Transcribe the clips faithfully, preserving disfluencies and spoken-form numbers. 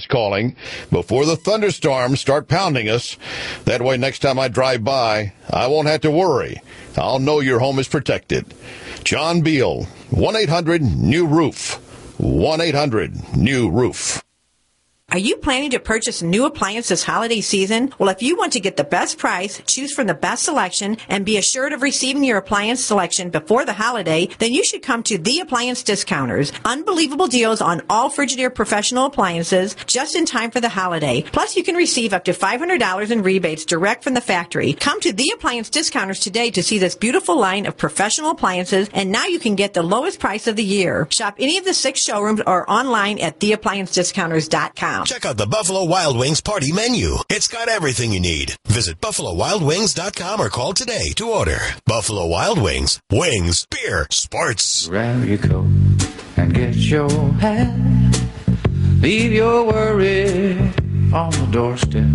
calling before the thunderstorms start pounding us. That way, next time I drive by, I won't have to worry. I'll know your home is protected. John Beal, one eight hundred new roof. one eight hundred new roof. Are you planning to purchase a new appliance this holiday season? Well, if you want to get the best price, choose from the best selection, and be assured of receiving your appliance selection before the holiday, then you should come to The Appliance Discounters. Unbelievable deals on all Frigidaire professional appliances just in time for the holiday. Plus, you can receive up to five hundred dollars in rebates direct from the factory. Come to The Appliance Discounters today to see this beautiful line of professional appliances, and now you can get the lowest price of the year. Shop any of the six showrooms or online at the appliance discounters dot com. Check out the Buffalo Wild Wings party menu. It's got everything you need. Visit buffalo wild wings dot com or call today to order. Buffalo Wild Wings. Wings, beer, sports. Grab your coat and get your hat. Leave your worry on the doorstep.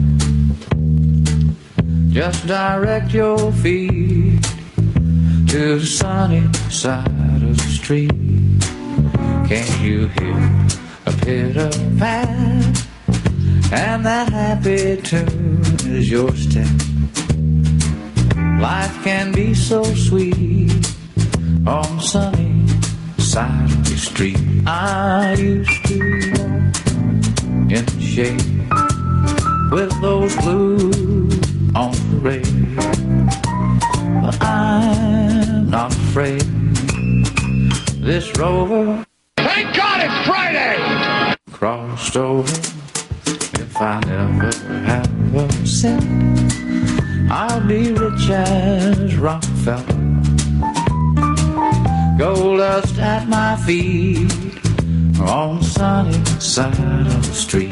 Just direct your feet to the sunny side of the street. Can't you hear a pitter-pat, and that happy tune is your step? Life can be so sweet on the sunny side of the street. I used to walk in the shade with those blues on parade, but I'm not afraid. This rover, thank God it's Friday, crossed over. If I never have a cent, I'll be rich as Rockefeller. Gold dust at my feet on the sunny side of the street.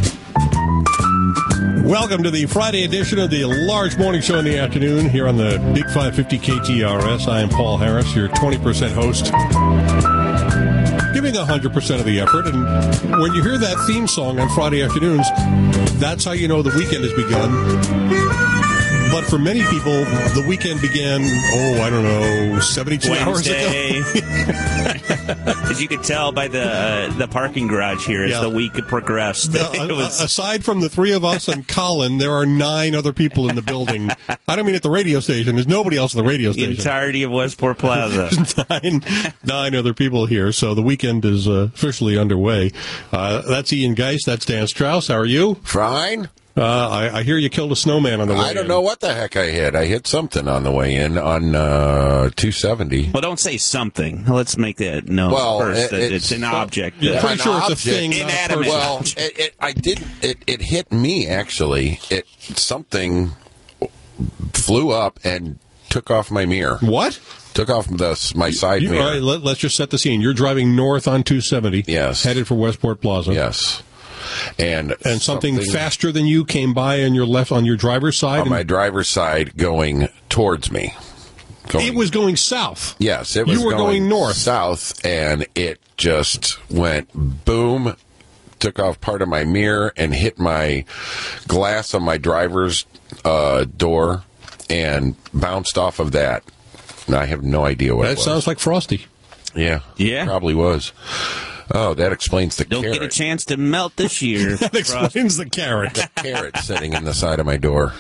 Welcome to the Friday edition of the Large Morning Show in the afternoon here on the Big five fifty K T R S. I am Paul Harris, your twenty percent host, giving one hundred percent of the effort. And when you hear that theme song on Friday afternoons, that's how you know the weekend has begun. But for many people, the weekend began, oh, I don't know, seventy-two Wednesday. hours ago. As you could tell by the uh, the parking garage here as Yeah. the week progressed. No, it was... Aside from the three of us and Colin, there are nine other people in the building. I don't mean at the radio station. There's nobody else at the radio The station. entirety of Westport Plaza. There's nine, nine other people here, so the weekend is uh, officially underway. Uh, that's Ian Geist. That's Dan Strauss. How are you? Fine. Uh, I, I hear you killed a snowman on the way I don't in. know what the heck I hit. I hit something on the way in on uh, two seventy. Well, don't say something. Let's make that known Well, first. it- that it's- it's an well, object. Yeah, Uh, pretty An sure it's a object. thing, not a Inanimate. person. Well, it, it, I did. It, it hit me actually. It something flew up and took off my mirror. What? Took off the my side You, mirror. all right, let, let's just set the scene. You're driving north on two seventy. Yes. Headed for Westport Plaza. Yes. And And something, faster than you came by on your left, on your driver's side? on and my driver's side going towards me. Going, it was going south. yes, it was You were going north. south, and it just went boom, took off part of my mirror and hit my glass on my driver's uh, door and bounced off of that. And I have no idea what That it was. sounds like Frosty. Yeah. Yeah. Probably was. Oh, that explains the Don't carrot. get a chance to melt this year. That explains the carrot. Carrot sitting in the side of my door.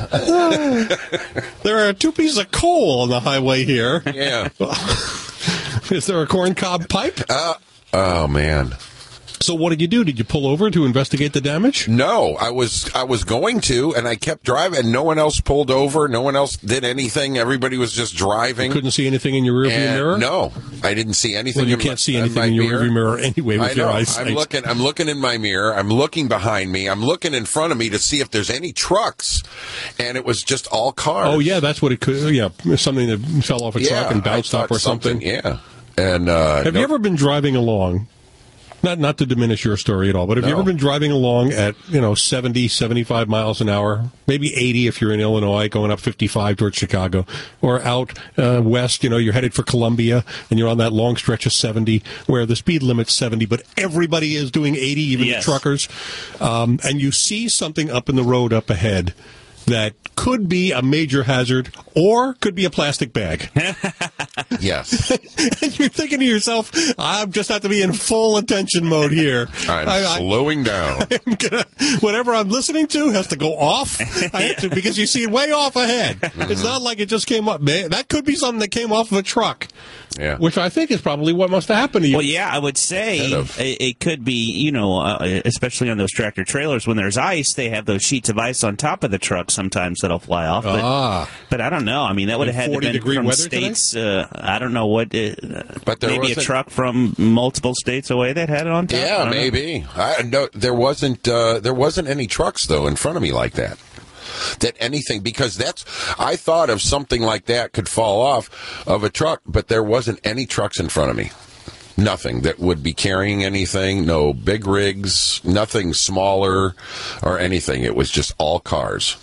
There are two pieces of coal on the highway here. Yeah. Is there a corncob pipe? Uh, oh, man. So what did you do? Did you pull over to investigate the damage? No, I was I was going to, and I kept driving, and no one else pulled over. No one else did anything. Everybody was just driving. Couldn't see anything in your rearview And mirror? No, I didn't see anything. Well, you in can't my, see in anything my in your mirror. rearview mirror anyway with I your know. eyesight. I'm looking. I'm looking in my mirror. I'm looking behind me. I'm looking in front of me to see if there's any trucks, and it was just all cars. Oh, yeah, that's what it could. Yeah, something that fell off a yeah, truck and I bounced up thought or something. Yeah, and uh, Have no- you ever been driving along? Not not to diminish your story at all, but have you No. ever been driving along at, you know, seventy, seventy-five miles an hour, maybe eighty if you're in Illinois, going up fifty-five towards Chicago, or out uh, west, you know, you're headed for Columbia, and you're on that long stretch of seventy where the speed limit's seventy, but everybody is doing eighty, even Yes. the truckers, um, and you see something up in the road up ahead that could be a major hazard or could be a plastic bag. Yes. And you're thinking to yourself, I just have to be in full attention mode here. I'm I, slowing I, down. I'm gonna, whatever I'm listening to has to go off. I have to, because you see it way off ahead. Mm-hmm. It's not like it just came up. Man, that could be something that came off of a truck. Yeah. Which I think is probably what must have happened to you. Well, yeah, I would say it, it could be, you know, uh, especially on those tractor trailers, when there's ice, they have those sheets of ice on top of the truck sometimes that'll fly off. But, ah. but I don't know. I mean, that would have had to been from states, uh, I don't know what, uh, but there maybe a truck from multiple states away that had it on top? Yeah, I maybe. Know. I no, there wasn't uh, there wasn't any trucks, though, in front of me like that. That anything, because that's, I thought of something like that could fall off of a truck, but there wasn't any trucks in front of me. Nothing that would be carrying anything, no big rigs, nothing smaller or anything. It was just all cars.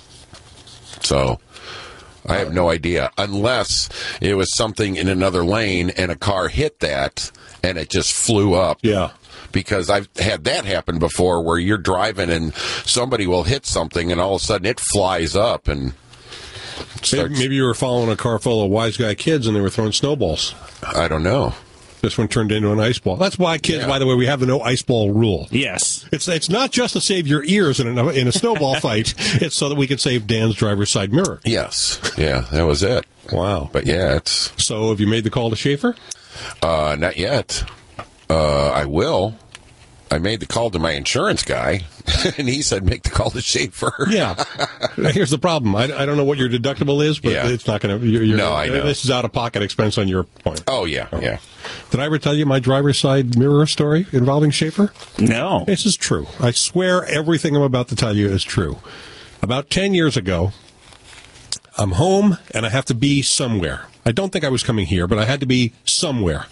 So I have no idea, unless it was something in another lane and a car hit that and it just flew up. Yeah. Because I've had that happen before, where you're driving and somebody will hit something and all of a sudden it flies up and starts... Maybe, maybe you were following a car full of wise guy kids and they were throwing snowballs. I don't know. This one turned into an ice ball. That's why, kids, yeah. By the way, we have the no ice ball rule. Yes. It's it's not just to save your ears in a, in a snowball fight. It's so that we can save Dan's driver's side mirror. Yes. Yeah, that was it. Wow. But yeah, it's... So have you made the call to Schaefer? Uh, not yet. Uh, I will. I made the call to my insurance guy, and he said make the call to Schaefer. Yeah. Here's the problem. I, I don't know what your deductible is, but yeah. It's not going to... No, I know. This is out-of-pocket expense on your point. Oh, yeah, oh. yeah. Did I ever tell you my driver's side mirror story involving Schaefer? No. This is true. I swear everything I'm about to tell you is true. About ten years ago, I'm home, and I have to be somewhere. I don't think I was coming here, but I had to be somewhere.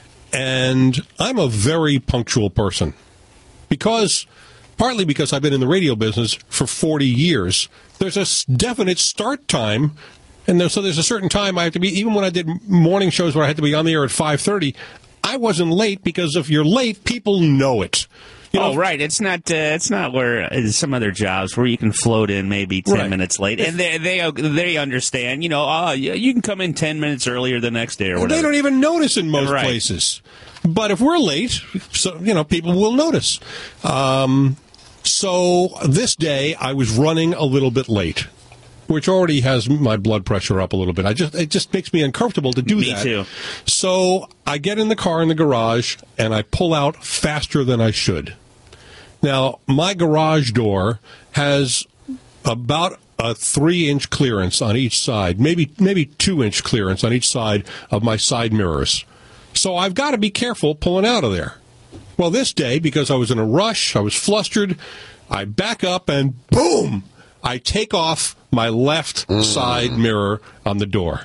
And I'm a very punctual person. Because, partly because I've been in the radio business for forty years, there's a definite start time, and there's, so there's a certain time I have to be, even when I did morning shows where I had to be on the air at five thirty, I wasn't late, because if you're late, people know it. You know, oh, right. It's not uh, It's not where uh, some other jobs where you can float in maybe ten right. minutes late. And they they they understand, you know, oh, you can come in ten minutes earlier the next day or whatever. They don't even notice in most right. places. But if we're late, so you know, people will notice. Um, so this day, I was running a little bit late, which already has my blood pressure up a little bit. I just it just makes me uncomfortable to do me that. Me too. So I get in the car in the garage, and I pull out faster than I should. Now, my garage door has about a three-inch clearance on each side, maybe maybe two-inch clearance on each side of my side mirrors. So I've got to be careful pulling out of there. Well, this day, because I was in a rush, I was flustered, I back up and boom, I take off my left mm. side mirror on the door.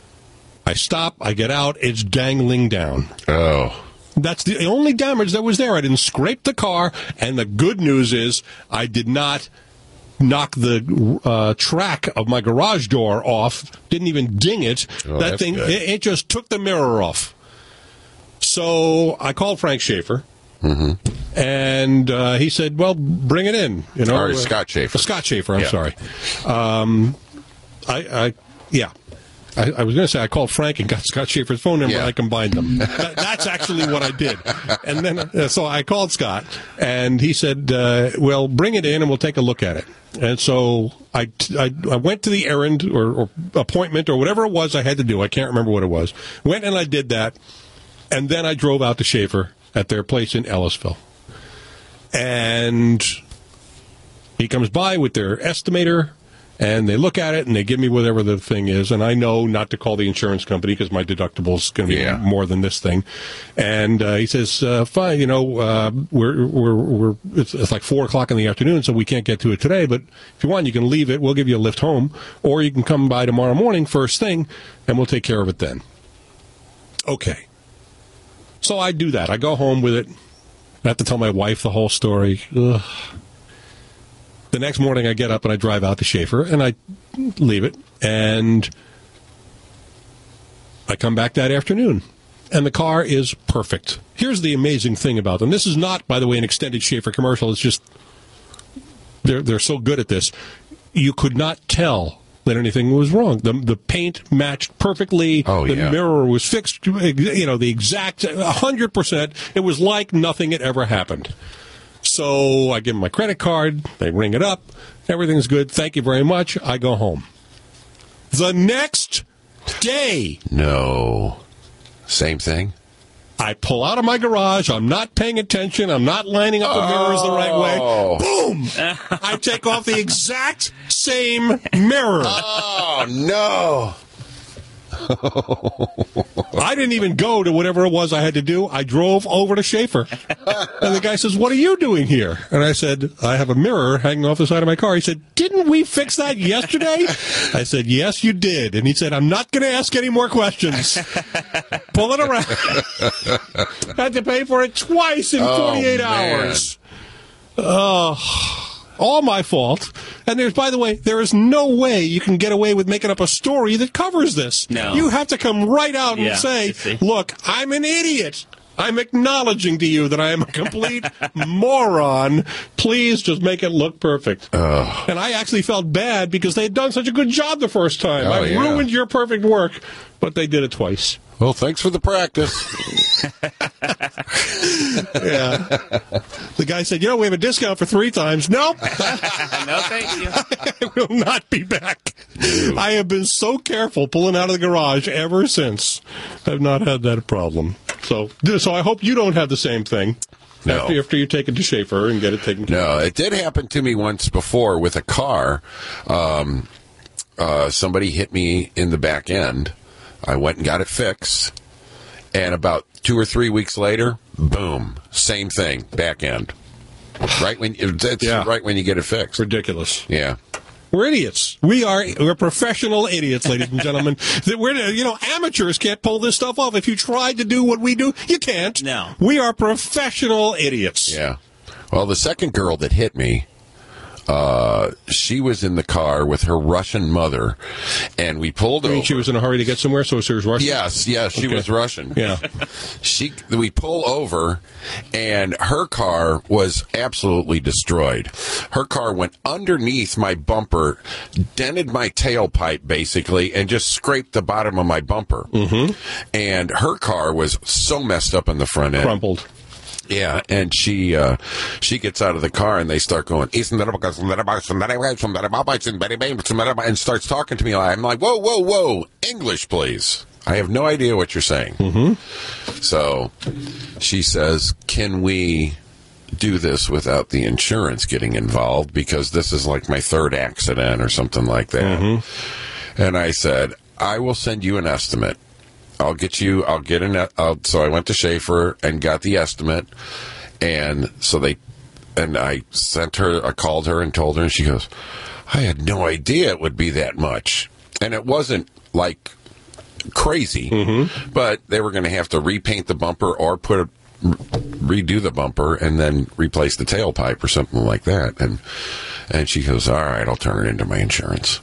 I stop, I get out, it's dangling down. Oh. That's the only damage that was there. I didn't scrape the car, and the good news is I did not knock the uh, track of my garage door off, didn't even ding it. Oh, that thing, it, it just took the mirror off. So I called Frank Schaefer, mm-hmm. and uh, he said, well, bring it in. You know, or Scott Schaefer. Uh, Scott Schaefer, I'm yeah. sorry. Um, I, I, yeah. I, I was going to say I called Frank and got Scott Schaefer's phone number, yeah. and I combined them. that, that's actually what I did. And then, uh, so I called Scott, and he said, uh, well, bring it in, and we'll take a look at it. And so I, I, I went to the errand or, or appointment or whatever it was I had to do. I can't remember what it was. Went and I did that. And then I drove out to Schaefer at their place in Ellisville. And he comes by with their estimator, and they look at it, and they give me whatever the thing is. And I know not to call the insurance company because my deductible is going to be yeah. more than this thing. And uh, he says, uh, fine, you know, uh, we're, we're, we're, it's, it's like four o'clock in the afternoon, so we can't get to it today. But if you want, you can leave it. We'll give you a lift home. Or you can come by tomorrow morning, first thing, and we'll take care of it then. Okay. So I do that. I go home with it. I have to tell my wife the whole story. Ugh. The next morning I get up and I drive out to Schaefer and I leave it. And I come back that afternoon. And the car is perfect. Here's the amazing thing about them. This is not, by the way, an extended Schaefer commercial. It's just they're they're so good at this. You could not tell that anything was wrong. The the paint matched perfectly. Oh, the yeah. mirror was fixed, you know, the exact one hundred percent. It was like nothing had ever happened. So I give them my credit card. They ring it up. Everything's good. Thank you very much. I go home. The next day. No. Same thing? I pull out of my garage. I'm not paying attention. I'm not lining up the mirrors the right way. Boom! I take off the exact same mirror. Oh, no. I didn't even go to whatever it was I had to do. I drove over to Schaefer. And the guy says, "What are you doing here?" And I said, "I have a mirror hanging off the side of my car." He said, "Didn't we fix that yesterday?" I said, "Yes, you did." And he said, "I'm not going to ask any more questions." Pull it around. Had to pay for it twice in forty-eight oh, man. hours. Oh. All my fault. And there's, by the way, there is no way you can get away with making up a story that covers this. No. You have to come right out Yeah, and say, I see. "Look, I'm an idiot. I'm acknowledging to you that I am a complete moron. Please just make it look perfect." Oh. And I actually felt bad because they had done such a good job the first time. Oh, I yeah. ruined your perfect work, but they did it twice. Well, thanks for the practice. Yeah. The guy said, "You know, we have a discount for three times." Nope. No, thank you. I will not be back. I have been so careful pulling out of the garage ever since. I've not had that problem. So, so I hope you don't have the same thing. No. After, after you take it to Schaefer and get it taken care of. No, it did happen to me once before with a car. Um, uh, somebody hit me in the back end. I went and got it fixed. And about two or three weeks later, boom, same thing, back end. Right when it's Yeah. right when you get it fixed. Ridiculous. Yeah. We're idiots. We are we're professional idiots, ladies and gentlemen. That we're you know amateurs can't pull this stuff off. If you tried to do what we do, you can't. No. We are professional idiots. Yeah. Well, the second girl that hit me, uh, she was in the car with her Russian mother, and we pulled I mean, over. she was in a hurry to get somewhere, so she was rushing. Yes, yes, she Okay. was Russian. Yeah. She, we pull over, and her car was absolutely destroyed. Her car went underneath my bumper, dented my tailpipe basically, and just scraped the bottom of my bumper. Mm-hmm. And her car was so messed up in the front end. Crumpled. Yeah, and she uh, she gets out of the car and they start going, and starts talking to me. I'm like, whoa, whoa, whoa, English, please. I have no idea what you're saying. Mm-hmm. So she says, "Can we do this without the insurance getting involved? Because this is like my third accident or something like that." Mm-hmm. And I said, "I will send you an estimate. I'll get you, I'll get an, I'll, so I went to Schaefer and got the estimate. And so they, and I sent her, I called her and told her, and she goes, I had no idea it would be that much. And it wasn't like crazy, mm-hmm. but they were going to have to repaint the bumper or put a, redo the bumper and then replace the tailpipe or something like that. And, and she goes, all right, I'll turn it into my insurance.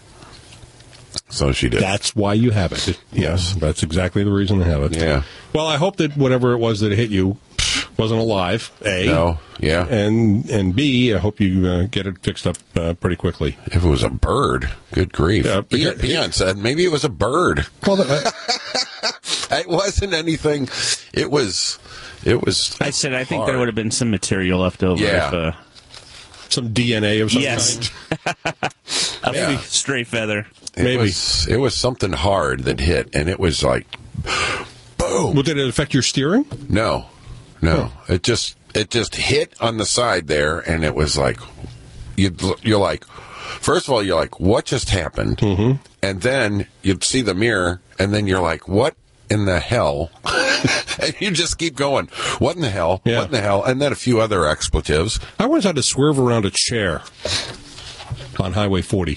So she did. That's why you have it. Yes, that's exactly the reason to have it. Yeah. Well, I hope that whatever it was that hit you wasn't alive. A. No. Yeah. And and B. I hope you uh, get it fixed up uh, pretty quickly. If it was a bird, good grief. Yeah, but- Ian, Ian said maybe it was a bird. Well, uh, It wasn't anything. It was. It was. I said I think hard. there would have been some material left over. Yeah. If, uh, some D N A of some Yes. kind. a Yeah. stray feather. It maybe. was, it was something hard that hit, and it was like, boom. Well, did it affect your steering? No, no. It just it just hit on the side there, and it was like, you you're like, first of all, you're like, what just happened? Mm-hmm. And then you'd see the mirror, and then you're like, what in the hell? And you just keep going, what in the hell? Yeah. What in the hell? And then a few other expletives. I once had to swerve around a chair on Highway forty.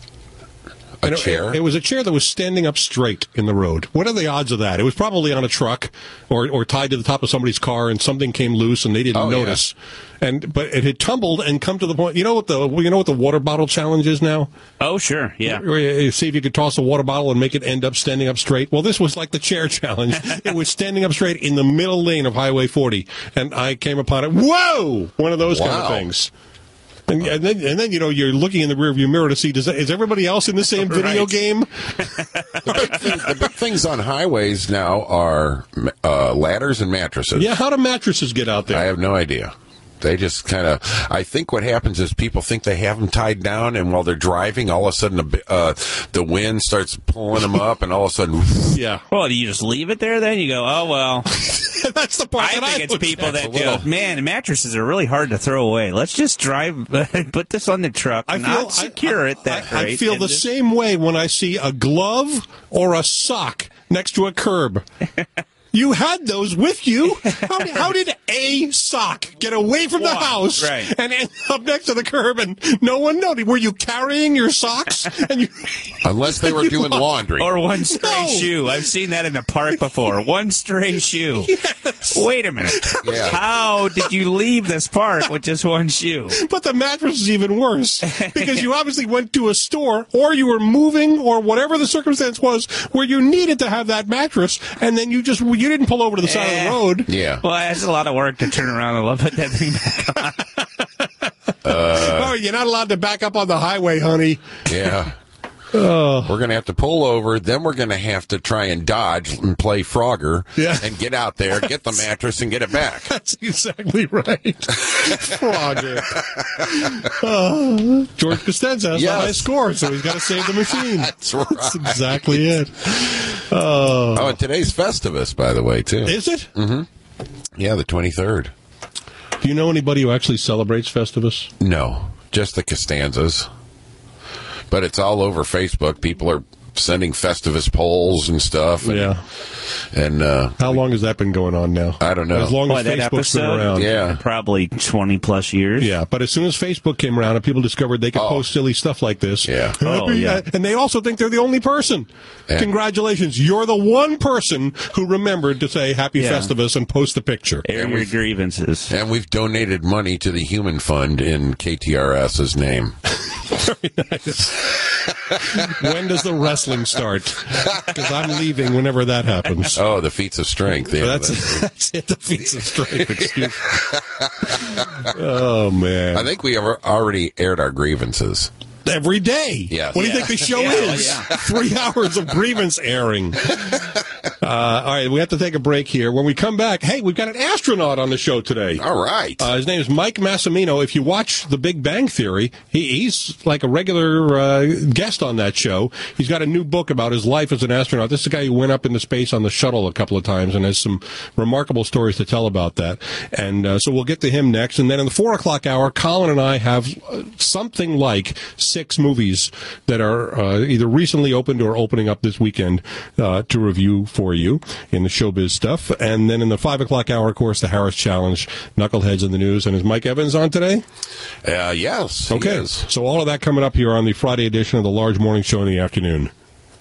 A And it- chair? It, was a chair that was standing up straight in the road. What are the odds of that? It was probably on a truck or, or tied to the top of somebody's car, and something came loose and they didn't Oh, yeah. notice. And but it had tumbled and come to the point. You know what the you know what the water bottle challenge is now? Oh, sure. Yeah. Where you see if you could toss a water bottle and make it end up standing up straight. Well, this was like the chair challenge. It was standing up straight in the middle lane of Highway forty, and I came upon it. Whoa! One of those kind of Wow. things. And, and then, and then, you know, you're looking in the rearview mirror to see, does that, is everybody else in the same video Right. game? The big, things, the big things on highways now are uh, ladders and mattresses. Yeah, how do mattresses get out there? I have no idea. They just kind of. I think what happens is people think they have them tied down, and while they're driving, all of a sudden the, uh, the wind starts pulling them up, and all of a sudden, yeah. Well, do you just leave it there then? You go, oh, well. That's the part I that think I it's look people at. that a little- go, man, mattresses are really hard to throw away. Let's just drive, put this on the truck, I not feel secure I, it that I, I great, feel and the just- same way when I see a glove or a sock next to a curb. You had those with you. How did, how did a sock get away from the Wow, house right. and end up next to the curb and no one noticed? Were you carrying your socks? And you, unless they were You doing are- laundry. Or one stray No. shoe. I've seen that in the park before. One stray shoe. Yes. Wait a minute. Yeah. How did you leave this park with just one shoe? But the mattress is even worse because you obviously went to a store or you were moving or whatever the circumstance was where you needed to have that mattress, and then you just you didn't pull over to the side of Eh. the road. Yeah. Well, that's a lot of work to turn around and put that thing back on. oh, you're not allowed to back up on the highway, honey. Yeah. We're going to have to pull over. Then we're going to have to try and dodge and play Frogger Yeah. and get out there, get the mattress, and get it back. That's exactly right. Frogger. Oh, George Costanza has Yes. the high score, so he's got to save the machine. That's right. That's exactly it. Oh, Oh, and today's Festivus, by the way, too. is it? Yeah, the twenty-third. Do you know anybody who actually celebrates Festivus? No, just the Costanzas. But it's all over Facebook. People are sending Festivus polls and stuff. And, Yeah. And uh, How long has that been going on now? I don't know. As long Boy, as that Facebook's been episode? around. Yeah. Probably twenty plus years. Yeah, but as soon as Facebook came around and people discovered they could Oh. post silly stuff like this, Yeah. Oh, yeah. and they also think they're the only person. Yeah. Congratulations, you're the one person who remembered to say Happy Yeah. Festivus and post the picture. Air your grievances. and we've donated money to the Human Fund in KTRS's name. Very nice. When does the wrestling start? Because I'm leaving whenever that happens. Oh, the feats of strength. Yeah, That's, that's it. The feats of strength. Excuse. Oh man! I think we have already aired our grievances. Every day. Yes. What do you Yeah. think the show Yeah, is? yeah. Three hours of grievance airing. Uh, all right, we have to take a break here. When we come back, hey, we've got an astronaut on the show today. All right. Uh, his name is Mike Massimino. If you watch The Big Bang Theory, he, he's like a regular uh, guest on that show. He's got a new book about his life as an astronaut. This is a guy who went up into space on the shuttle a couple of times and has some remarkable stories to tell about that. And uh, so we'll get to him next. And then in the four o'clock hour, Colin and I have uh, something like six movies that are uh, either recently opened or opening up this weekend uh, to review for you in the showbiz stuff. And then in the five o'clock hour, of course, the Harris Challenge, Knuckleheads in the News. And is Mike Evans on today? Uh, yes. he Okay. is. So all of that coming up here on the Friday edition of the Large Morning Show in the afternoon.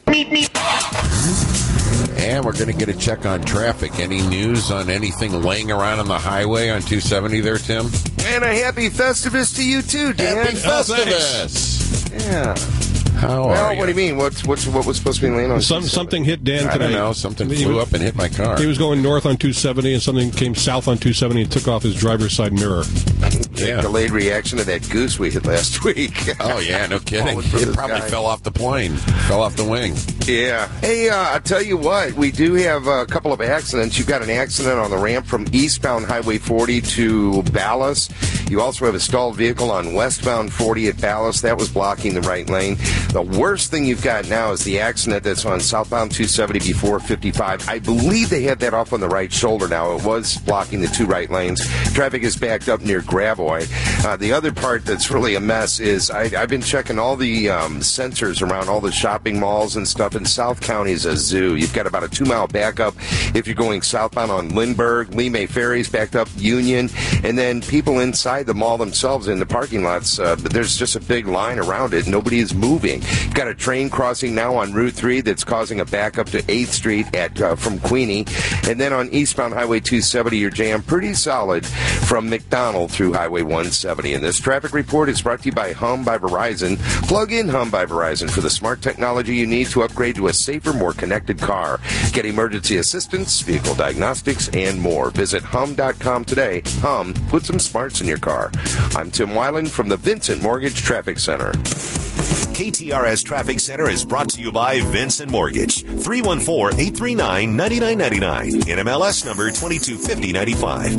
And we're going to get a check on traffic. Any news on anything laying around on the highway on two seventy there, Tim? And a happy Festivus to you too, Dan. Happy Festivus! Yeah. How Well, are you? what do you mean? What's what's what was supposed to be laying on? Some, something hit Dan I today. don't know. Something He flew was- up and hit my car. He was going north on two seventy, and something came south on two seventy and took off his driver's side mirror. Yeah. Delayed reaction to that goose we hit last week. Oh, yeah, no kidding. Falling from It the probably sky. fell off the plane, fell off the wing. Yeah. Hey, uh, I'll tell you what. We do have a couple of accidents. You've got an accident on the ramp from eastbound Highway forty to Ballas. You also have a stalled vehicle on westbound forty at Ballas. That was blocking the right lane. The worst thing you've got now is the accident that's on southbound two seventy before fifty-five. I believe they had that off on the right shoulder now. It was blocking the two right lanes. Traffic is backed up near Gravois. Uh, the other part that's really a mess is I, I've been checking all the um, sensors around all the shopping malls and stuff. In South County is a zoo. You've got about a two-mile backup if you're going southbound on Lindbergh. Lee May Ferry's backed up Union. And then people inside the mall themselves in the parking lots, uh, but there's just a big line around it. Nobody is moving. You've got a train crossing now on Route three that's causing a backup to eighth Street at uh, from Queenie. And then on eastbound Highway two seventy, you're jammed pretty solid from McDonald through Highway Highway one seventy. And this traffic report is brought to you by Hum by Verizon. Plug in Hum by Verizon for the smart technology you need to upgrade to a safer, more connected car. Get emergency assistance, vehicle diagnostics, and more. Visit hum dot com today. Hum, put some smarts in your car. I'm Tim Weiland from the Vincent Mortgage Traffic Center. K T R S Traffic Center is brought to you by Vincent Mortgage. three one four, eight three nine, nine nine nine nine. N M L S number twenty-two fifty ninety-five.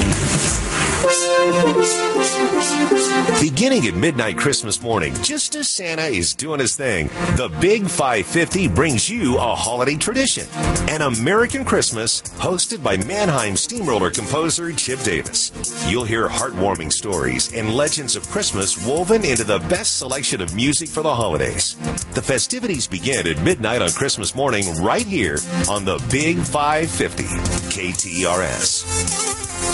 Beginning at midnight Christmas morning, just as Santa is doing his thing, the Big five fifty brings you a holiday tradition. An American Christmas hosted by Mannheim Steamroller composer Chip Davis. You'll hear heartwarming stories and legends of Christmas woven into the best selection of music for the holidays. The festivities begin at midnight on Christmas morning right here on the Big five fifty, K T R S.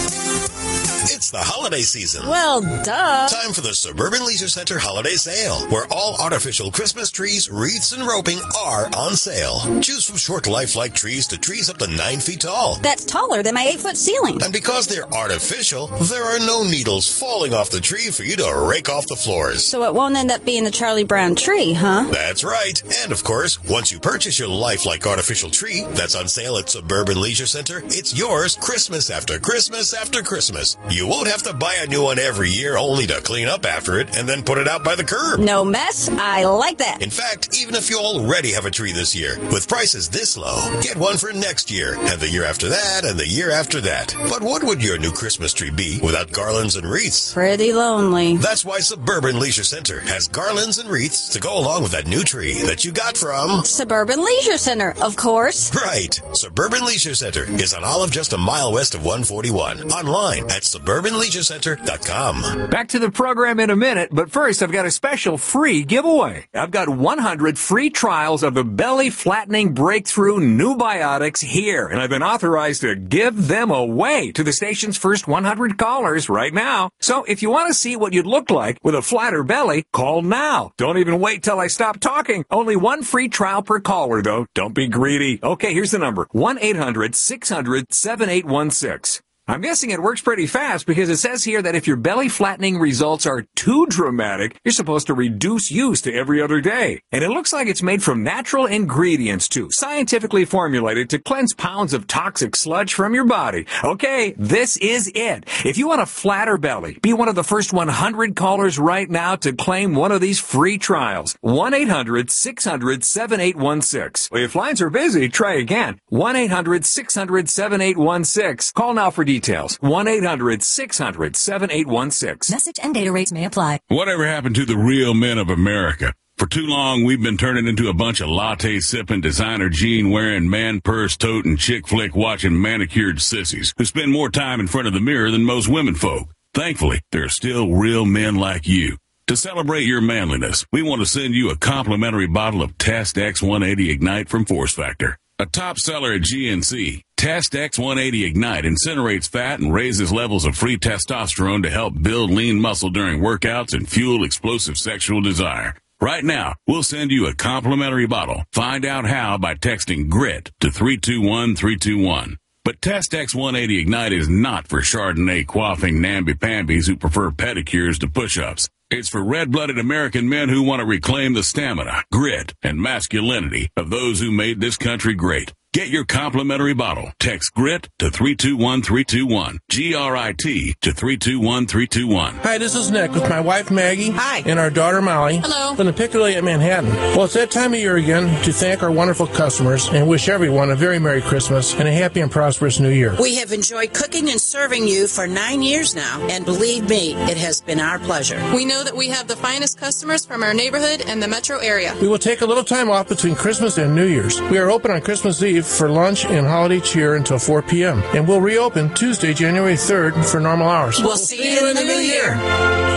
It's the holiday season. Well, duh. Time for the Suburban Leisure Center Holiday Sale, where all artificial Christmas trees, wreaths, and roping are on sale. Choose from short lifelike trees to trees up to nine feet tall. That's taller than my eight-foot ceiling. And because they're artificial, there are no needles falling off the tree for you to rake off the floors. So it won't end up being the Charlie Brown tree, huh? That's right. And of course, once you purchase your lifelike artificial tree that's on sale at Suburban Leisure Center, it's yours Christmas after Christmas after Christmas. You won't have to buy a new one every year only to clean up after it and then put it out by the curb. No mess. I like that. In fact, even if you already have a tree this year, with prices this low, get one for next year, and the year after that, and the year after that. But what would your new Christmas tree be without garlands and wreaths? Pretty lonely. That's why Suburban Leisure Center has garlands and wreaths to go along with that new tree that you got from Suburban Leisure Center, of course. Right. Suburban Leisure Center is on Olive just a mile west of one forty-one. Online at suburban leisure center dot com. Back to the program in a minute, but first I've got a special free giveaway. I've got one hundred free trials of the belly flattening breakthrough new biotics here, and I've been authorized to give them away to the station's first one hundred callers right now. So if you want to see what you'd look like with a flatter belly, call now. Don't even wait till I stop talking. Only one free trial per caller, though. Don't be greedy. Okay, here's the number. one eight hundred six hundred seventy-eight sixteen. I'm guessing it works pretty fast because it says here that if your belly flattening results are too dramatic, you're supposed to reduce use to every other day. And it looks like it's made from natural ingredients too, scientifically formulated to cleanse pounds of toxic sludge from your body. Okay, this is it. If you want a flatter belly, be one of the first one hundred callers right now to claim one of these free trials. one eight hundred six hundred seventy-eight sixteen. If lines are busy, try again. one eight hundred six hundred seventy-eight sixteen. Call now for details. Details. one eight hundred six hundred seventy-eight sixteen. Message and data rates may apply. Whatever happened to the real men of America? For too long, we've been turning into a bunch of latte-sipping, designer jean-wearing, man-purse-toting, chick-flick-watching manicured sissies who spend more time in front of the mirror than most women folk. Thankfully, there are still real men like you. To celebrate your manliness, we want to send you a complimentary bottle of Test X one eighty Ignite from Force Factor. A top seller at G N C, Test X one eighty Ignite incinerates fat and raises levels of free testosterone to help build lean muscle during workouts and fuel explosive sexual desire. Right now, we'll send you a complimentary bottle. Find out how by texting GRIT to three two one three two one. But Test X one eighty Ignite is not for Chardonnay quaffing namby-pambies who prefer pedicures to push-ups. It's for red-blooded American men who want to reclaim the stamina, grit, and masculinity of those who made this country great. Get your complimentary bottle. Text GRIT to three two one three two one. G R I T to three two one three two one. Hi, this is Nick with my wife Maggie. Hi. And our daughter Molly. Hello. From the Piccadilly at Manhattan. Well, it's that time of year again to thank our wonderful customers and wish everyone a very Merry Christmas and a happy and prosperous New Year. We have enjoyed cooking and serving you for nine years now, and believe me, it has been our pleasure. We know that we have the finest customers from our neighborhood and the metro area. We will take a little time off between Christmas and New Year's. We are open on Christmas Eve for lunch and holiday cheer until four p.m. And we'll reopen Tuesday, January third for normal hours. We'll see you in the new year.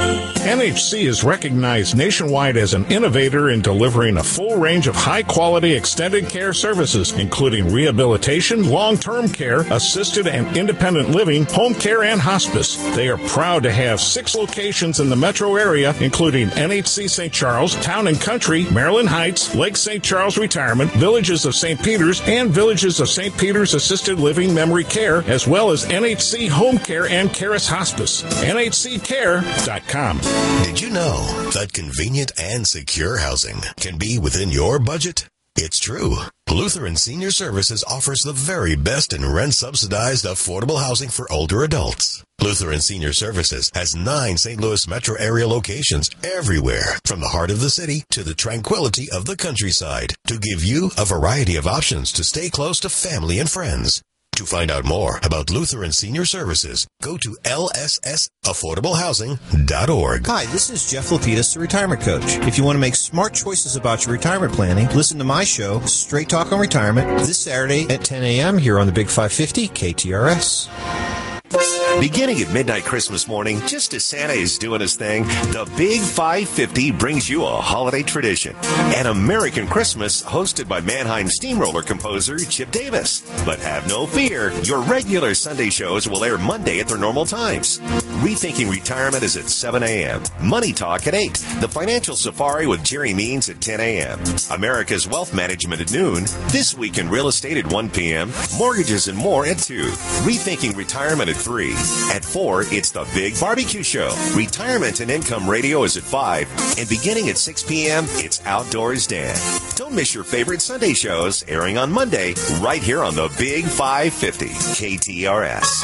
N H C is recognized nationwide as an innovator in delivering a full range of high-quality extended care services, including rehabilitation, long-term care, assisted and independent living, home care, and hospice. They are proud to have six locations in the metro area, including N H C Saint Charles, Town and Country, Maryland Heights, Lake Saint Charles Retirement, Villages of Saint Peter's, and Villages of Saint Peter's Assisted Living Memory Care, as well as N H C Home Care and Caris Hospice. N H C care dot com. Did you know that convenient and secure housing can be within your budget? It's true. Lutheran Senior Services offers the very best in rent-subsidized, affordable housing for older adults. Lutheran Senior Services has nine Saint Louis metro area locations everywhere, from the heart of the city to the tranquility of the countryside, to give you a variety of options to stay close to family and friends. To find out more about Lutheran Senior Services, go to L S S affordable housing dot org. Hi, this is Jeff Lapidus, the Retirement Coach. If you want to make smart choices about your retirement planning, listen to my show, Straight Talk on Retirement, this Saturday at ten a.m. here on the Big five fifty K T R S. Beginning at midnight Christmas morning, just as Santa is doing his thing, the Big five fifty brings you a holiday tradition. An American Christmas hosted by Mannheim Steamroller composer Chip Davis. But have no fear, your regular Sunday shows will air Monday at their normal times. Rethinking Retirement is at seven a.m. Money Talk at eight. The Financial Safari with Jerry Means at ten a.m. America's Wealth Management at noon. This Week in Real Estate at one p.m. Mortgages and more at two. Rethinking Retirement at three. At four, it's the Big Barbecue Show. Retirement and Income Radio is at five. And beginning at six p.m., it's Outdoors Dan. Don't miss your favorite Sunday shows airing on Monday right here on the Big five fifty K T R S.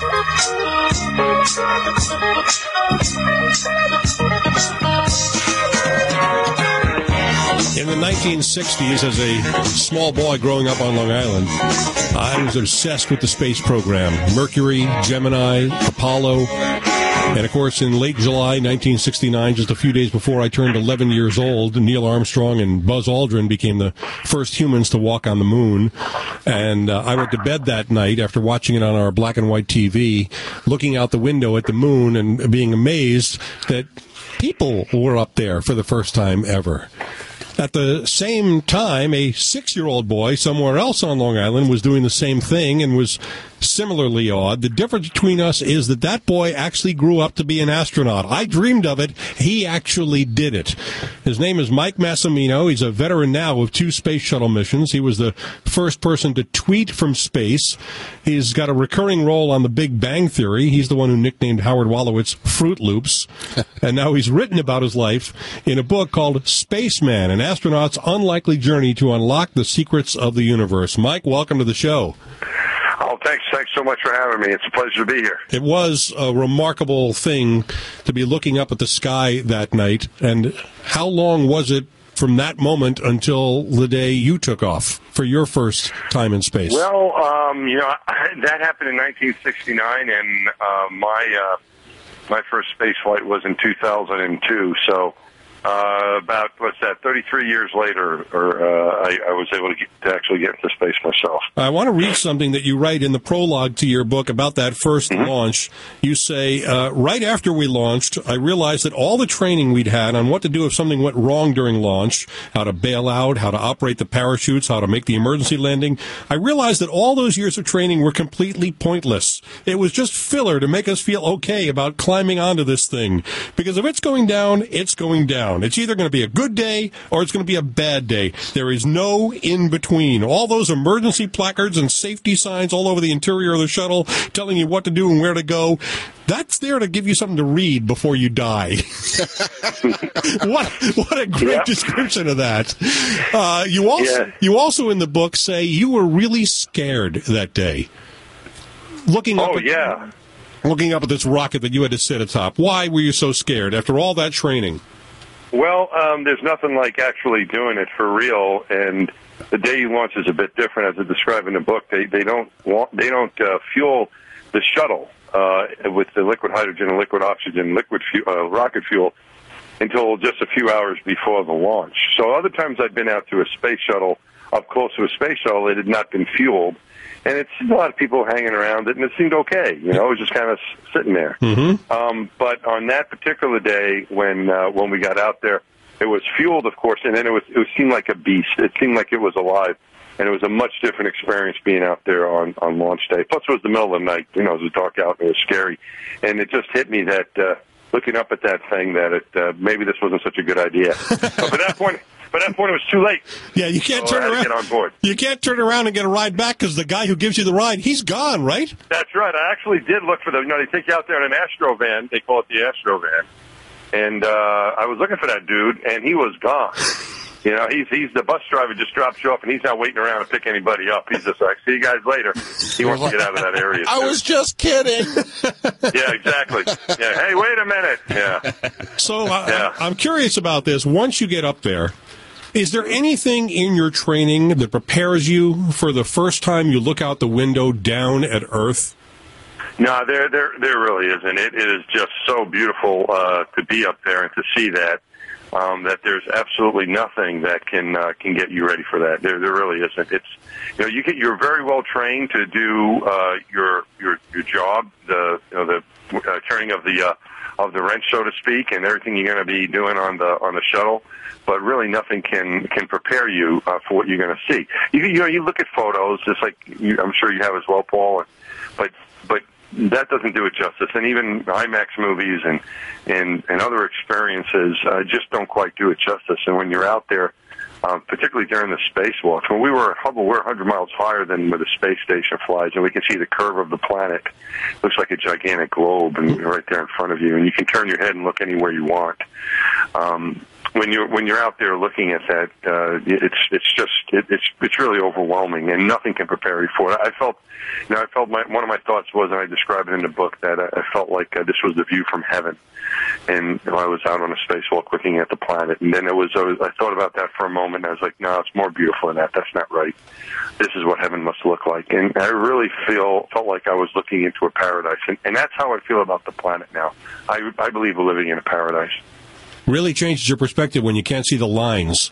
In the nineteen sixties, as a small boy growing up on Long Island, I was obsessed with the space program. Mercury, Gemini, Apollo. And, of course, in late July nineteen sixty-nine, just a few days before I turned eleven years old, Neil Armstrong and Buzz Aldrin became the first humans to walk on the moon. And uh, I went to bed that night after watching it on our black and white T V, looking out the window at the moon and being amazed that people were up there for the first time ever. At the same time, a six-year-old boy somewhere else on Long Island was doing the same thing and was similarly awed. The difference between us is that that boy actually grew up to be an astronaut. I dreamed of it. He actually did it. His name is Mike Massimino. He's a veteran now of two space shuttle missions. He was the first person to tweet from space. He's got a recurring role on The Big Bang Theory. He's the one who nicknamed Howard Wolowitz Fruit Loops. And now he's written about his life in a book called Spaceman, an astronaut's unlikely journey to unlock the secrets of the universe. Mike, welcome to the show. Oh, thanks. Thanks so much for having me. It's a pleasure to be here. It was a remarkable thing to be looking up at the sky that night. And how long was it from that moment until the day you took off for your first time in space? Well, um, you know, that happened in nineteen sixty-nine, and uh, my uh, my first space flight was in two thousand two. So uh, about, what's that, thirty-three years later, or uh, I, I was able to, get, to actually get into space myself. I want to read something that you write in the prologue to your book about that first mm-hmm. launch. You say, uh, right after we launched, I realized that all the training we'd had on what to do if something went wrong during launch, how to bail out, how to operate the parachutes, how to make the emergency landing, I realized that all those years of training were completely pointless. It was just filler to make us feel okay about climbing onto this thing. Because if it's going down, it's going down. It's either going to be a good day or it's going to be a bad day. There is no in between. All those emergency placards and safety signs all over the interior of the shuttle telling you what to do and where to go, that's there to give you something to read before you die. what what a great yeah. description of that. Uh, you also yeah. you also in the book say you were really scared that day. Looking up oh, at, yeah. looking up at this rocket that you had to sit atop. Why were you so scared after all that training? Well, um, there's nothing like actually doing it for real, and the day you launch is a bit different, as I describe in the book. They they don't want, they don't uh, fuel the shuttle uh, with the liquid hydrogen and liquid oxygen, liquid fu- uh, rocket fuel, until just a few hours before the launch. So other times I've been out to a space shuttle up close to a space shuttle. It had not been fueled. And it's a lot of people hanging around it, and it seemed okay. You know, it was just kind of sitting there. Mm-hmm. Um, but on that particular day, when uh, when we got out there, it was fueled, of course, and then it was it seemed like a beast. It seemed like it was alive, and it was a much different experience being out there on, on launch day. Plus, it was the middle of the night. You know, it was dark out, and it was scary. And it just hit me that uh, looking up at that thing, that it uh, maybe this wasn't such a good idea. But by that point. By that point, it was too late. Yeah, you can't so turn I had around. To get on board. You can't turn around and get a ride back because the guy who gives you the ride, he's gone, right? That's right. I actually did look for the. You know, they take you out there in an Astro van. They call it the Astro van, and uh, I was looking for that dude, and he was gone. You know, he's he's the bus driver. Just drops you off, and he's not waiting around to pick anybody up. He's just like, see you guys later. He wants to get out of that area. I too. was just kidding. Yeah, exactly. Yeah. Hey, wait a minute. Yeah. So uh, Yeah. I'm curious about this. Once you get up there, is there anything in your training that prepares you for the first time you look out the window down at Earth? No, there, there, there really isn't. It, it is just so beautiful uh, to be up there and to see that. Um, that there's absolutely nothing that can uh, can get you ready for that. There, there really isn't. It's you know you get you're very well trained to do uh, your your your job, the you know the uh, turning of the uh, of the wrench, so to speak, and everything you're going to be doing on the on the shuttle. But really, nothing can can prepare you uh, for what you're going to see. You you know you look at photos, just like you, I'm sure you have as well, Paul. But but that doesn't do it justice. And even IMAX movies and and, and other experiences uh, just don't quite do it justice. And when you're out there, uh, particularly during the spacewalks, when we were at Hubble, we're one hundred miles higher than where the space station flies, and we can see the curve of the planet. It looks like a gigantic globe, and right there in front of you, and you can turn your head and look anywhere you want. Um, when you're when you're out there looking at that, uh, it's it's just it, it's it's really overwhelming, and nothing can prepare you for it. I felt, you know, I felt my one of my thoughts was, and I describe it in the book, that I, I felt like uh, this was the view from heaven, and you know, I was out on a spacewalk looking at the planet, and then it was, I was I thought about that for a moment, and I was like, no, it's more beautiful than that. That's not right. This is what heaven must look like, and I really feel felt like I was looking into a paradise, and, and that's how I feel about the planet now. I I believe we're living in a paradise. Really changes your perspective when you can't see the lines.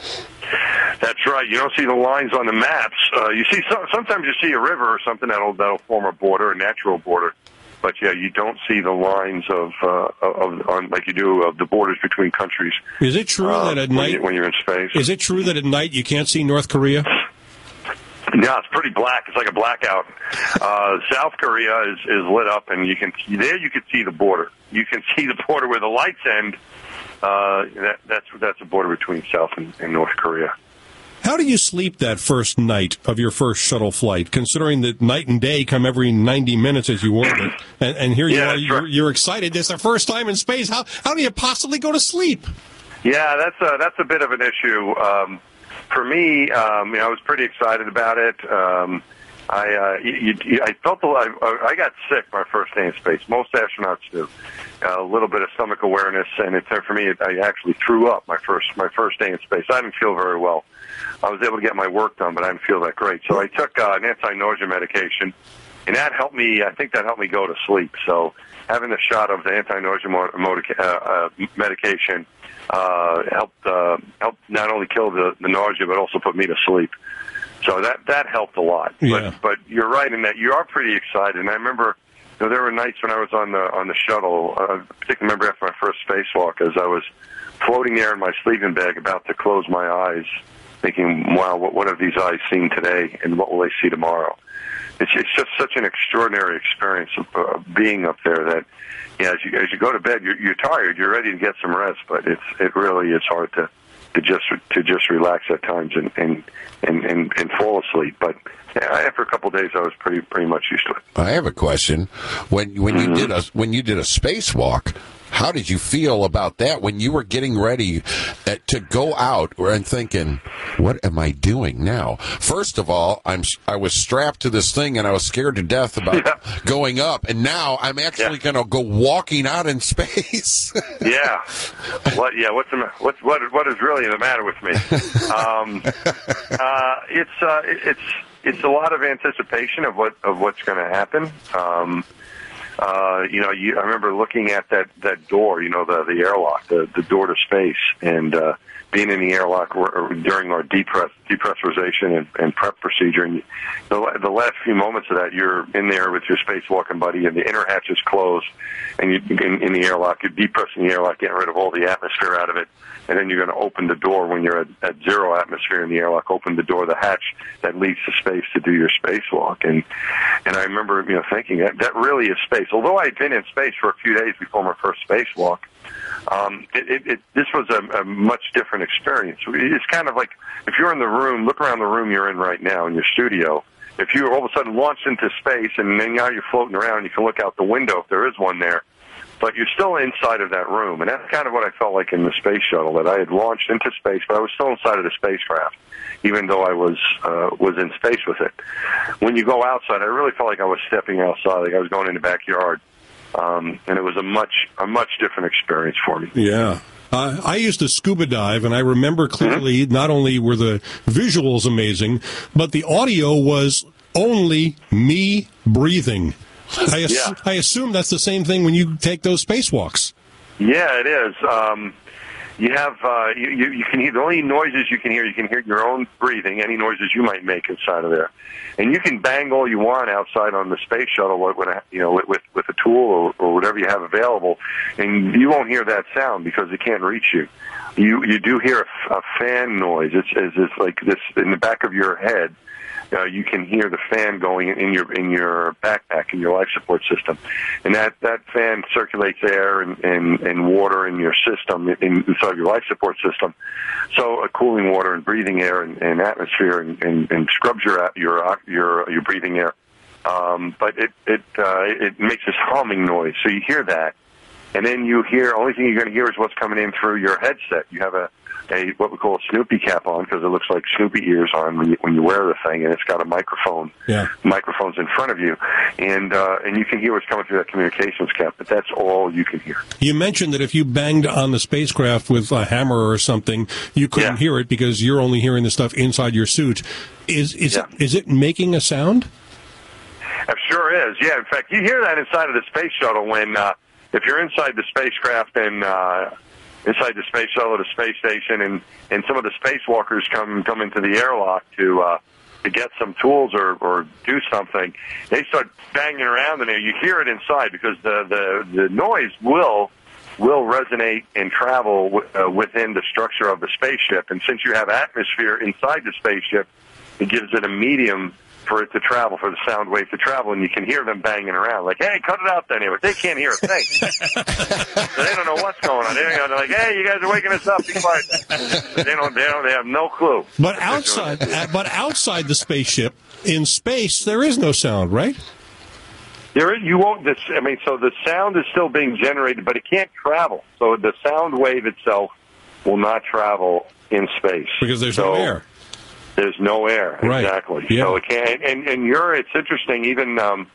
That's right. You don't see the lines on the maps. Uh, you see some, sometimes you see a river or something that'll that'll form a border, a natural border. But yeah, you don't see the lines of uh, of on like you do of the borders between countries. Is it true uh, that at when night you, when you're in space? Is it true that at night you can't see North Korea? Yeah, it's pretty black. It's like a blackout. Uh, South Korea is, is lit up, and you can there you can see the border. You can see the border where the lights end. Uh, that, that's that's a border between South and, and North Korea. How do you sleep that first night of your first shuttle flight, considering that night and day come every ninety minutes as you orbit, and, and here you Yeah, are, you're, right. you're excited. It's the first time in space. How how do you possibly go to sleep? Yeah, that's a, that's a bit of an issue. Um, for me, um, you know, I was pretty excited about it. Um, I uh, you, you, I felt a lot, I, I got sick my first day in space. Most astronauts do. Uh, a little bit of stomach awareness, and it, for me, it, I actually threw up my first my first day in space. I didn't feel very well. I was able to get my work done, but I didn't feel that great. So I took uh, an anti-nausea medication, and that helped me. I think that helped me go to sleep. So having the shot of the anti-nausea mo- modica- uh, uh, medication uh, helped uh, helped not only kill the, the nausea, but also put me to sleep. So that that helped a lot. Yeah. But but you're right in that you are pretty excited. And I remember, you know, there were nights when I was on the on the shuttle. Uh, I particularly remember after my first spacewalk, as I was floating there in my sleeping bag, about to close my eyes, thinking, "Wow, what what have these eyes seen today, and what will they see tomorrow?" It's it's just such an extraordinary experience of uh, being up there that, yeah, as you as you go to bed, you're, you're tired, you're ready to get some rest, but it's it really is hard to. to just to just relax at times and and, and, and, and fall asleep. But yeah, after a couple of days, I was pretty pretty much used to it. I have a question. When when Mm-hmm. you did a when you did a spacewalk, how did you feel about that when you were getting ready uh, to go out and thinking, what am I doing now? First of all, I'm I was strapped to this thing and I was scared to death about Yeah. going up, and now I'm actually Yeah. going to go walking out in space. Yeah, what? Yeah, what's the, what's what? What is really the matter with me? Um, uh, it's uh, it- it's it's a lot of anticipation of what of what's going to happen. Um, uh, you know, you, I remember looking at that, that door, you know, the the airlock, the the door to space, and uh, being in the airlock or, or during our depress, depressurization and, and prep procedure. And the, the last few moments of that, you're in there with your spacewalking buddy, and the inner hatch is closed, and you in, in the airlock, you're depressing the airlock, getting rid of all the atmosphere out of it, and then you're going to open the door when you're at, at zero atmosphere in the airlock. Open the door, the hatch that leads to space to do your spacewalk. And and I remember, you know, thinking that that really is space. Although I had been in space for a few days before my first spacewalk. Um, it, it, it, this was a, a much different experience. It's kind of like if you're in the room, look around the room you're in right now in your studio. If you all of a sudden launched into space and then now you're floating around, you can look out the window if there is one there, but you're still inside of that room. And that's kind of what I felt like in the space shuttle, that I had launched into space, but I was still inside of the spacecraft, even though I was uh, was in space with it. When you go outside, I really felt like I was stepping outside, like I was going in the backyard. Um, and it was a much a much different experience for me. Yeah. Uh, I used to scuba dive, and I remember clearly mm-hmm. not only were the visuals amazing, but the audio was only me breathing. I, ass- yeah. I assume that's the same thing when you take those spacewalks. Yeah, it is. Um, you have uh, you, you, you can hear the only noises you can hear. You can hear your own breathing, any noises you might make inside of there. And you can bang all you want outside on the space shuttle with, with you know, with, with a tool or, or whatever you have available, and you won't hear that sound because it can't reach you. You you do hear a, a fan noise. It's, it's it's like this in the back of your head. Uh, you can hear the fan going in your in your backpack, in your life support system, and that, that fan circulates air and, and, and water in your system, in, inside your life support system. So, uh, cooling water and breathing air and, and atmosphere and, and, and scrubs your your your your breathing air. Um, but it it uh, it makes this humming noise. So you hear that, and then you hear. Only thing you're going to hear is what's coming in through your headset. You have a a what we call a Snoopy cap on, because it looks like Snoopy ears on when you, when you wear the thing, and it's got a microphone. Yeah. Microphones in front of you, and uh, and you can hear what's coming through that communications cap. But that's all you can hear. You mentioned that if you banged on the spacecraft with a hammer or something, you couldn't yeah. hear it because you're only hearing the stuff inside your suit. Is is yeah. it is it making a sound? It sure is. Yeah. In fact, you hear that inside of the space shuttle when uh, if you're inside the spacecraft and. Uh, inside the space shuttle or the space station, and, and some of the spacewalkers come come into the airlock to uh, to get some tools or, or do something. They start banging around in there. You hear it inside because the, the, the noise will will resonate and travel w- uh, within the structure of the spaceship. And since you have atmosphere inside the spaceship, it gives it a medium for it to travel, for the sound wave to travel, and you can hear them banging around. Like, hey, cut it out then. But they can't hear a thing. So they don't know what's going on. They're like, hey, you guys are waking us up. Be quiet. They don't, they don't, they have no clue. But outside, but outside the spaceship, in space, there is no sound, right? There is, you won't, this, I mean, so the sound is still being generated, but it can't travel. So the sound wave itself will not travel in space. Because there's so, no air. There's no air, right. exactly. Yeah. So it can't. And and you're. It's interesting. Even um,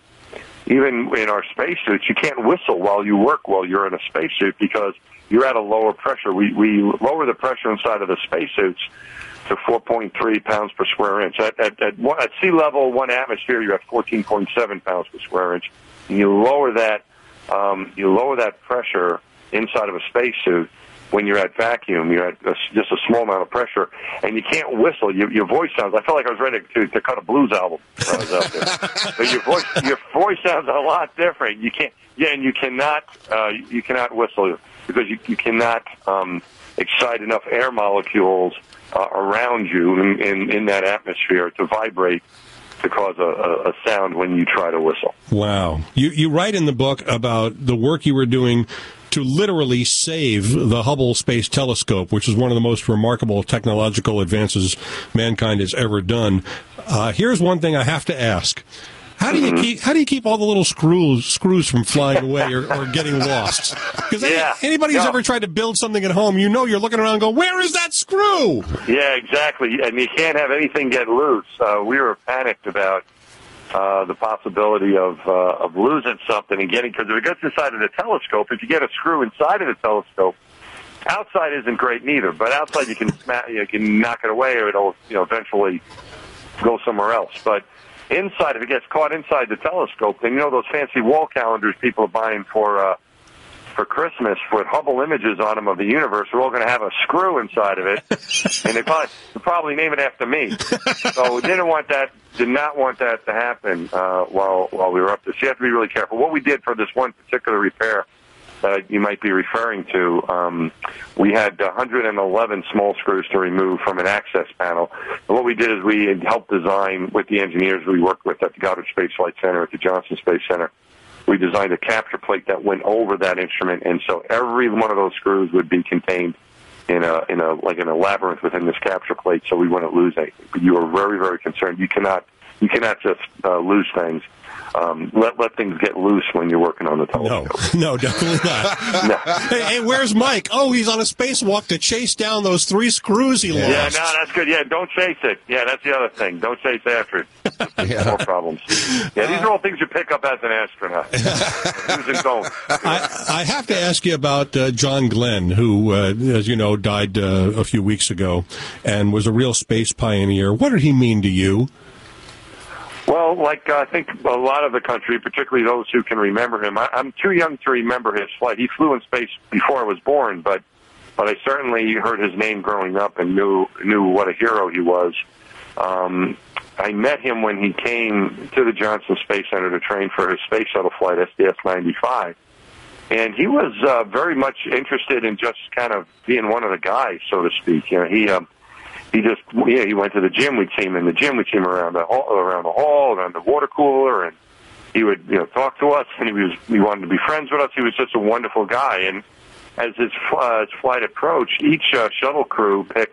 even in our spacesuits, you can't whistle while you work while you're in a spacesuit because you're at a lower pressure. We we lower the pressure inside of the spacesuits to four point three pounds per square inch. At at at, one, at sea level, one atmosphere, you're at fourteen point seven pounds per square inch. And you lower that. Um, you lower that pressure inside of a spacesuit. When you're at vacuum, you're at a, just a small amount of pressure, and you can't whistle. You, your voice sounds. I felt like I was ready to, to cut a blues album when I was out there. But your voice, your voice sounds a lot different. You can't. Yeah, and you cannot. Uh, you cannot whistle because you, you cannot um, excite enough air molecules uh, around you in, in, in that atmosphere to vibrate to cause a, a, a sound when you try to whistle. Wow. You you write in the book about the work you were doing to literally save the Hubble Space Telescope, which is one of the most remarkable technological advances mankind has ever done. Uh, here's one thing I have to ask. How do you Mm-hmm. keep how do you keep all the little screws screws from flying away or, or getting lost? Because Yeah. any, anybody who's No. ever tried to build something at home, you know you're looking around and go, where is that screw? Yeah, exactly. And you can't have anything get loose. Uh, we were panicked about uh, the possibility of uh, of losing something and getting, because if it gets inside of the telescope, if you get a screw inside of the telescope, outside isn't great neither. But outside you can smack, you can knock it away, or it'll you know eventually go somewhere else. But inside, if it gets caught inside the telescope, then you know those fancy wall calendars people are buying for uh, for Christmas with Hubble images on them of the universe. We're all going to have a screw inside of it, and they probably, they'll probably name it after me. So we didn't want that, did not want that to happen uh, while while we were up there. So you have to be really careful. What we did for this one particular repair that you might be referring to, um, we had one hundred eleven small screws to remove from an access panel. And what we did is we helped design with the engineers we worked with at the Goddard Space Flight Center, at the Johnson Space Center. We designed a capture plate that went over that instrument, and so every one of those screws would be contained in a in a like in a labyrinth within this capture plate, so we wouldn't lose anything. But you were very, very concerned. You cannot you cannot just uh, lose things. Um, let let things get loose when you're working on the telescope. No, no, definitely not. No. Hey, hey, where's Mike? Oh, he's on a spacewalk to chase down those three screws he lost. Yeah, no, that's good. Yeah, don't chase it. Yeah, that's the other thing. Don't chase after it. Yeah. More problems. Yeah, these are all things you pick up as an astronaut. Do's and don'ts. I, I have to ask you about uh, John Glenn, who, uh, as you know, died uh, a few weeks ago and was a real space pioneer. What did he mean to you? Well, like uh, I think a lot of the country, particularly those who can remember him, I, I'm too young to remember his flight. He flew in space before I was born, but but I certainly heard his name growing up and knew knew what a hero he was. Um, I met him when he came to the Johnson Space Center to train for his space shuttle flight, S D S ninety-five. And he was uh, very much interested in just kind of being one of the guys, so to speak. You know, he um, he just yeah he went to the gym. We'd see him in the gym. We'd see him around the hall, around the hall, around the water cooler, and he would you know talk to us. And he was he wanted to be friends with us. He was just a wonderful guy. And as his, uh, his flight approached, each uh, shuttle crew picks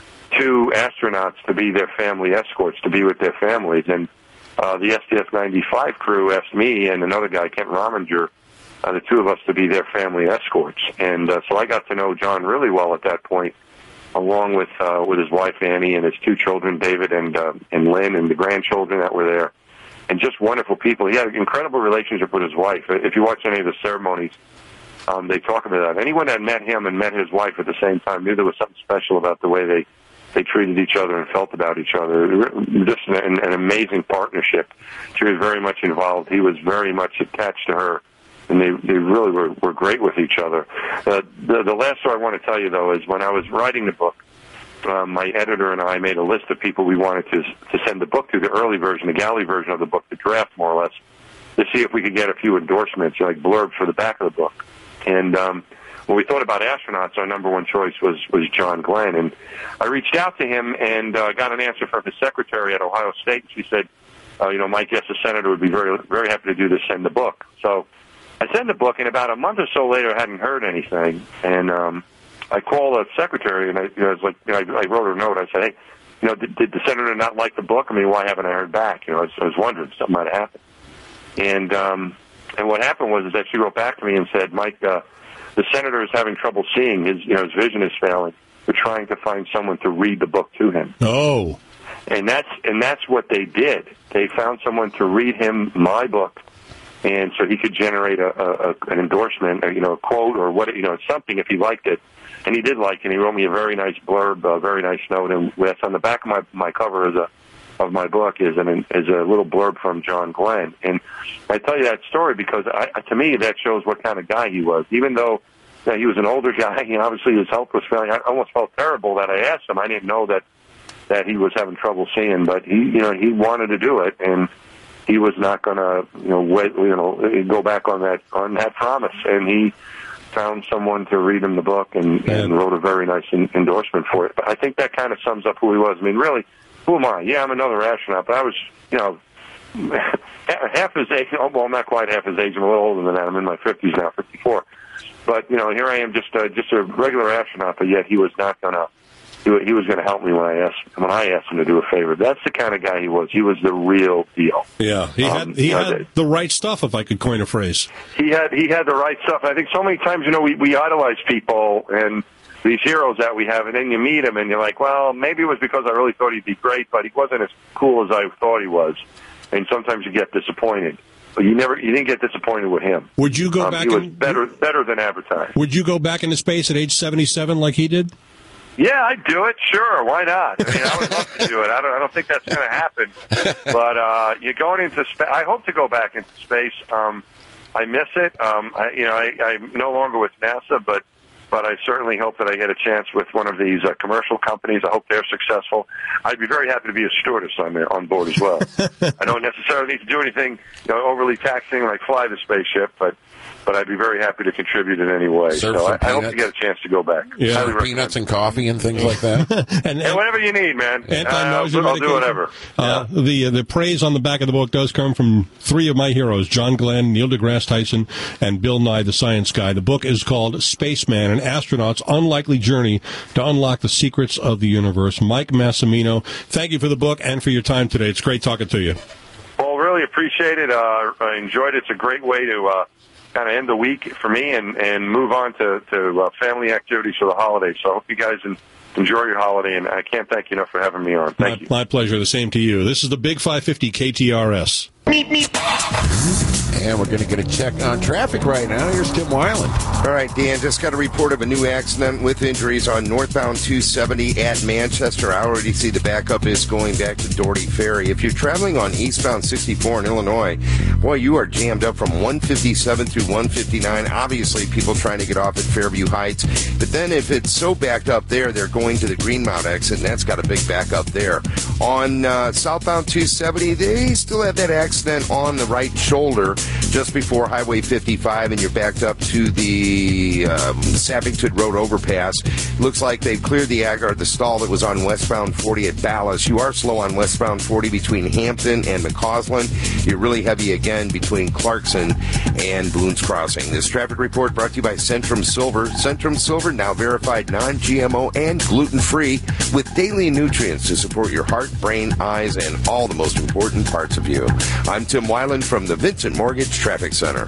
two astronauts to be their family escorts, to be with their families. And uh, the S D S ninety-five crew asked me and another guy, Kent Rominger, uh, the two of us, to be their family escorts. And uh, so I got to know John really well at that point, along with uh, with his wife Annie and his two children, David and uh, and Lynn, and the grandchildren that were there, and just wonderful people. He had an incredible relationship with his wife. If you watch any of the ceremonies, um, they talk about that. Anyone that met him and met his wife at the same time knew there was something special about the way they they treated each other and felt about each other. Just an, an amazing partnership. She was very much involved. He was very much attached to her, and they, they really were, were great with each other. Uh, the, the last story I want to tell you, though, is when I was writing the book, uh, my editor and I made a list of people we wanted to to send the book to, the early version, the galley version of the book, the draft, more or less, to see if we could get a few endorsements, like blurbs for the back of the book. And um, when we thought about astronauts, our number one choice was, was John Glenn. And I reached out to him and uh, got an answer from his secretary at Ohio State. She said, uh, you know, Mike, yes, the senator would be very, very happy to do this, send the book. So I sent the book, and about a month or so later, I hadn't heard anything. And um, I called the secretary, and I, you know, I was like, you know, I, I wrote her a note. I said, hey, you know, did, did the senator not like the book? I mean, why haven't I heard back? You know, I was, I was wondering if something might have happened. And um, and what happened was is that she wrote back to me and said, Mike, uh, the senator is having trouble seeing. His, you know, his vision is failing. We're trying to find someone to read the book to him. Oh. And that's and that's what they did. They found someone to read him my book, and so he could generate a, a, a an endorsement, or, you know, a quote or what, you know, something if he liked it. And he did like it. And he wrote me a very nice blurb, a very nice note. And that's on the back of my my cover is a of my book is an is a little blurb from John Glenn. And I tell you that story because I, to me that shows what kind of guy he was. Even though you know, he was an older guy, and obviously his health was failing, I almost felt terrible that I asked him. I didn't know that that he was having trouble seeing, but he you know he wanted to do it, and he was not going to you know wait, you know go back on that on that promise. And he found someone to read him the book and, and wrote a very nice in, endorsement for it. But I think that kind of sums up who he was. I mean, really, who am I? Yeah, I'm another astronaut, but I was, you know, half his age. Well, not quite half his age. I'm a little older than that. I'm in my fifties now, fifty-four. But you know, here I am, just uh, just a regular astronaut. But yet, he was not going to. He, he was going to help me when I asked when I asked him to do a favor. That's the kind of guy he was. He was the real deal. Yeah, he um, had he you know, had the right stuff, if I could coin a phrase. He had he had the right stuff. I think so many times, you know, we we idolize people and these heroes that we have, and then you meet him and you're like, well, maybe it was because I really thought he'd be great, but he wasn't as cool as I thought he was. And sometimes you get disappointed. But you never, you didn't get disappointed with him. Would you go um, back? He was and, better, better than advertised. Would you go back into space at age seventy-seven like he did? Yeah, I'd do it. Sure, why not? I mean, I would love to do it. I don't, I don't think that's going to happen. But uh, you're going into space. I hope to go back into space. Um, I miss it. Um, I, you know, I, I'm no longer with NASA, but but I certainly hope that I get a chance with one of these uh, commercial companies. I hope they're successful. I'd be very happy to be a stewardess on there, on board as well. I don't necessarily need to do anything, you know, overly taxing like fly the spaceship, but but I'd be very happy to contribute in any way. Surf so I, some I hope to peanuts. get a chance to go back. Yeah, Highly recommend peanuts it. and coffee and things like that. and, And whatever you need, man. Anti-nausea uh, I'll medication. do whatever. Uh, the the praise on the back of the book does come from three of my heroes: John Glenn, Neil deGrasse Tyson, and Bill Nye, the Science Guy. The book is called Spaceman: An Astronaut's Unlikely Journey to Unlock the Secrets of the Universe. Mike Massimino, thank you for the book and for your time today. It's great talking to you. Well, really appreciate it. Uh, I enjoyed it. It's a great way to uh, kind of end the week for me and, and move on to, to uh, family activities for the holidays. So I hope you guys en- enjoy your holiday, and I can't thank you enough for having me on. Thank my, you. My pleasure. The same to you. This is the Big five fifty K T R S. And we're going to get a check on traffic right now. Here's Tim Weiland. All right, Dan, just got a report of a new accident with injuries on northbound two seventy at Manchester. I already see the backup is going back to Doherty Ferry. If you're traveling on eastbound sixty-four in Illinois, boy, you are jammed up from one fifty-seven through one fifty-nine. Obviously, people trying to get off at Fairview Heights. But then if it's so backed up there, they're going to the Greenmount exit, and that's got a big backup there. On uh, southbound two seventy, they still have that accident on the right shoulder just before Highway fifty-five, and you're backed up to the um, Sappington Road overpass. Looks like they've cleared the ag- or the stall that was on westbound forty at Dallas. You are slow on westbound forty between Hampton and McCausland. You're really heavy again between Clarkson and Boone's Crossing. This traffic report brought to you by Centrum Silver. Centrum Silver, now verified non-G M O and gluten-free, with daily nutrients to support your heart, brain, eyes, and all the most important parts of you. I'm Tim Weiland from the Vincent Mortgage Traffic Center.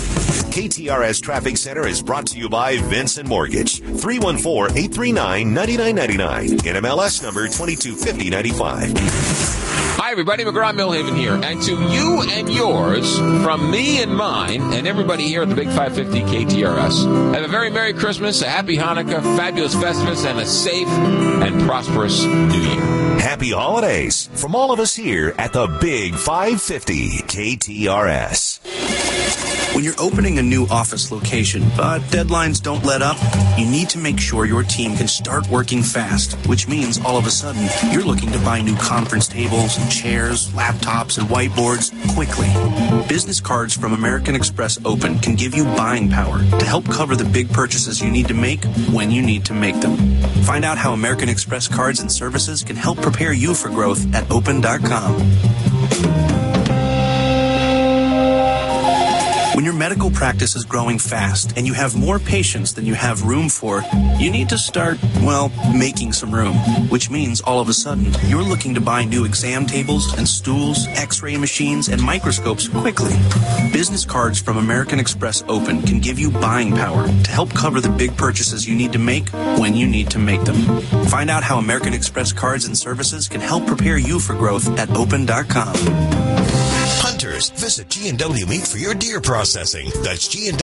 K T R S Traffic Center is brought to you by Vincent Mortgage. three one four, eight three nine, nine nine nine nine. N M L S number twenty-two fifty ninety-five. Hi, everybody. McGraw-Milhaven here. And to you and yours, from me and mine, and everybody here at the Big five fifty K T R S, have a very Merry Christmas, a Happy Hanukkah, fabulous Festivus, and a safe and prosperous New Year. Happy holidays from all of us here at the Big five fifty K T R S. When you're opening a new office location, but deadlines don't let up, you need to make sure your team can start working fast, which means all of a sudden you're looking to buy new conference tables and chairs, laptops, and whiteboards quickly. Business cards from American Express Open can give you buying power to help cover the big purchases you need to make when you need to make them. Find out how American Express cards and services can help prepare you for growth at open dot com. When your medical practice is growing fast and you have more patients than you have room for, you need to start, well, making some room, which means all of a sudden you're looking to buy new exam tables and stools, x-ray machines, and microscopes quickly. Business cards from American Express Open can give you buying power to help cover the big purchases you need to make when you need to make them. Find out how American Express cards and services can help prepare you for growth at open dot com. Hunters, visit G and W Meat for your deer processing. That's G and W.